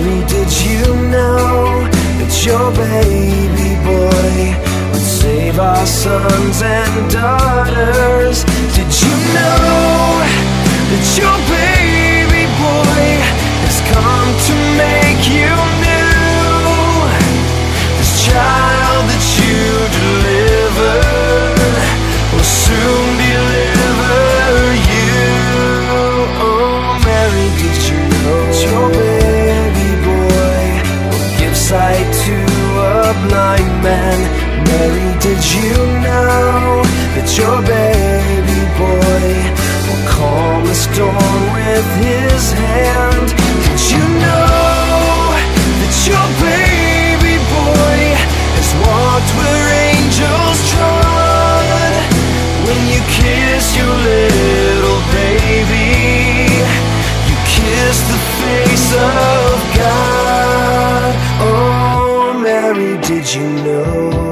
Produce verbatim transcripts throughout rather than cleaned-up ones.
Mary, did you know that your baby boy would save our sons and daughters? Did you know that your baby boy has come to make you new? This child that you delivered will soon deliver you. Oh, Mary, did you know that your baby boy will give sight to a blind man? Mary, did you know that your baby boy will calm the storm with his hand? Did you know that your baby boy has walked where angels trod? When you kiss your little baby, you kiss the face of God. Oh, Mary, did you know?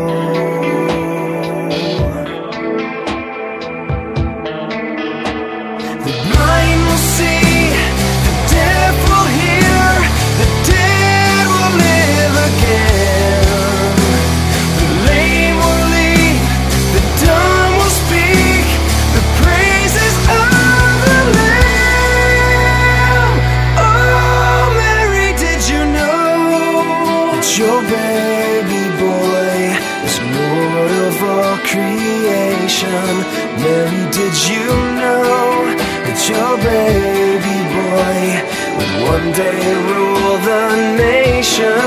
The blind will see, the deaf will hear, the dead will live again. The lame will leap, the dumb will speak, the praises of the Lamb. Oh, Mary, did you know that your baby boy is Lord of all creation? Mary, did you know that your baby boy would one day rule the nation?